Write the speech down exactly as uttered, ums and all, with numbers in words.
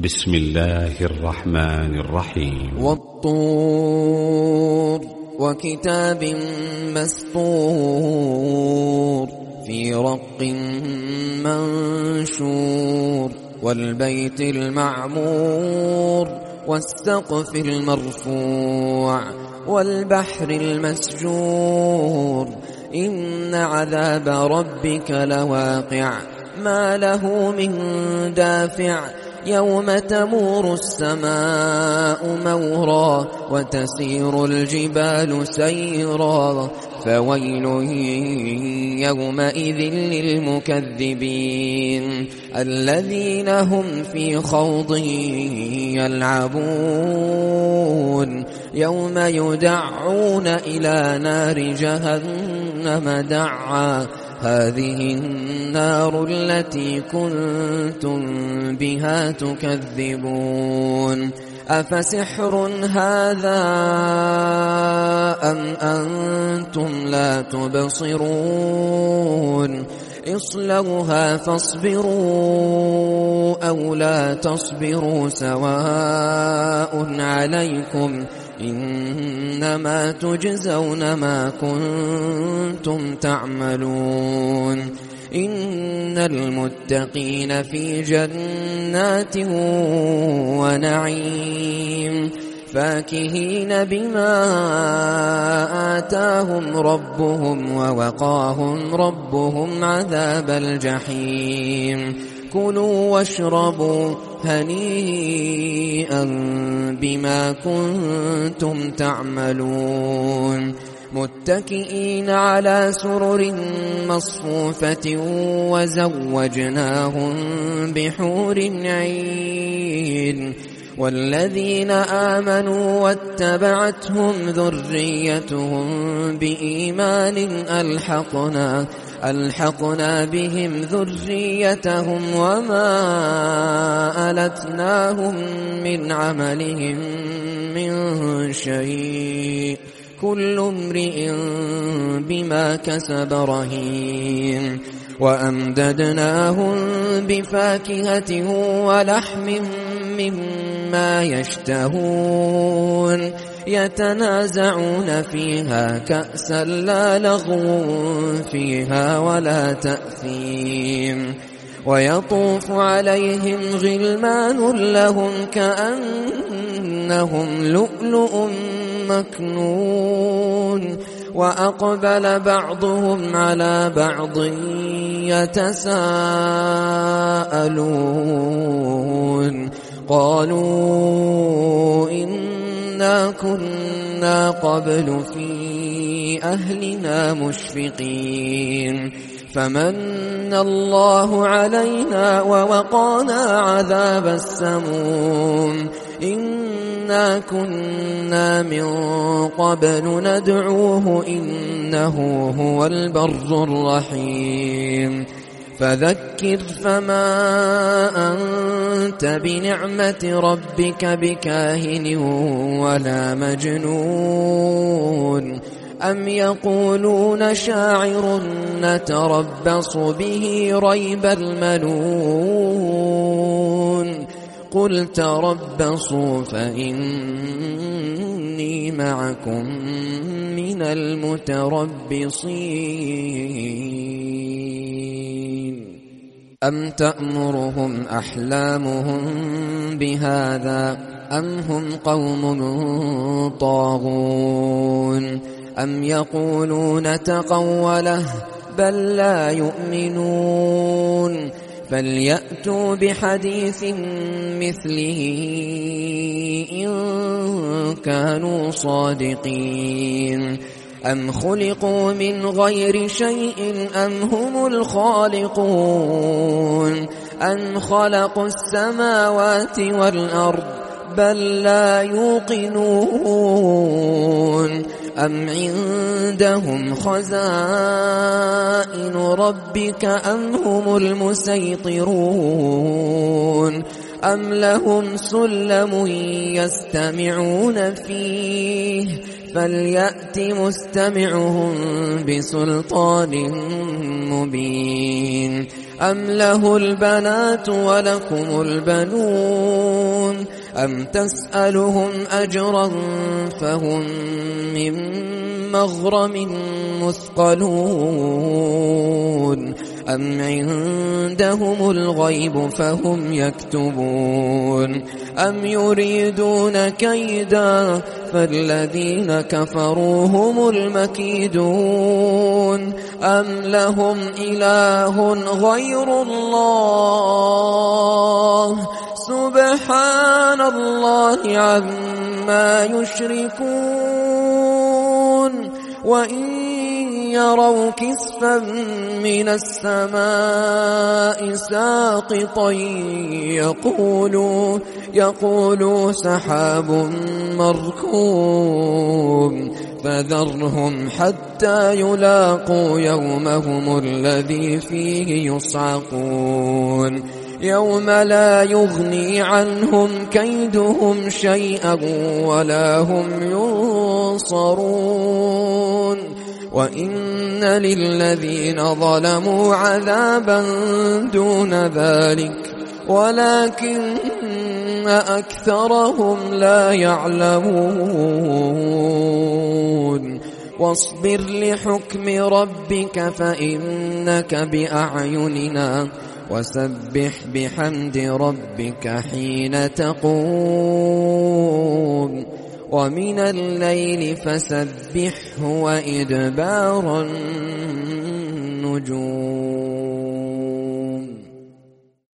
بسم الله الرحمن الرحيم. والطور وكتاب مسطور في رق منشور والبيت المعمور والسقف المرفوع والبحر المسجور إن عذاب ربك لواقع ما له من دافع يوم تمور السماء مورا وتسير الجبال سيرا فويل يومئذ للمكذبين الذين هم في خوض يلعبون يوم يدعون إلى نار جهنم دعا هذه النار التي كنتم بها تكذبون أفسحر هذا أم أنتم لا تبصرون اصلوها فاصبروا أو لا تصبروا سواء عليكم إنما تجزون ما كنتم تعملون إن المتقين في جنات ونعيم فاكهين بما آتاهم ربهم ووقاهم ربهم عذاب الجحيم كلوا واشربوا هنيئا بما كنتم تعملون متكئين على سرر مصفوفة وزوجناهم بحور عين والذين آمنوا واتبعتهم ذريتهم بإيمان ألحقنا ألحقنا بهم ذريتهم وما ألتناهم من عملهم من شيء كل امرئ بما كسب رهين وأمددناهم بفاكهة ولحم مما يشتهون يتنازعون فيها كأسا لا لغو فيها ولا تأثيم ويطوف عليهم غلمان لهم كأنهم لؤلؤ مكنون وأقبل بعضهم على بعض يتساءلون قالوا إنا كنا قبل في أهلنا مشفقين فمن الله علينا ووقانا عذاب السموم إنا كنا من قبل ندعوه إنه هو البر الرحيم فذكر فما أنت بنعمة ربك بكاهن ولا مجنون أم يقولون شاعر نتربص به ريب المنون قل تربصوا فإني معكم من المتربصين أم تأمرهم أحلامهم بهذا أم هم قوم طاغون أم يقولون تقوله بل لا يؤمنون فليأتوا بحديث مثله إن كانوا صادقين أم خلقوا من غير شيء أم هم الخالقون أم خلقوا السماوات والأرض بل لا يوقنون أم عندهم خزائن ربك أم هم المسيطرون أم لهم سلم يستمعون فيه فليأت مستمعهم بسلطان مبين أم له البنات ولكم البنون أم تسألهم أجرا فهم من مغرم مثقلون أم عندهم الغيب فهم يكتبون أم يريدون كيدا فالذين كفروا هم المكيدون أم لهم إله غير الله سبحان الله عما يشركون وإن يروا كسفا من السماء ساقطا يقولوا يقولوا سحاب مركوم فذرهم حتى يلاقوا يومهم الذي فيه يصعقون يوم لا يغني عنهم كيدهم شيئا ولا هم ينصرون وإن للذين ظلموا عذابا دون ذلك ولكن أكثرهم لا يعلمون واصبر لحكم ربك فإنك بأعيننا وسبح بحمد ربك حين تقوم ومن الليل فسبحه وإدبار النجوم.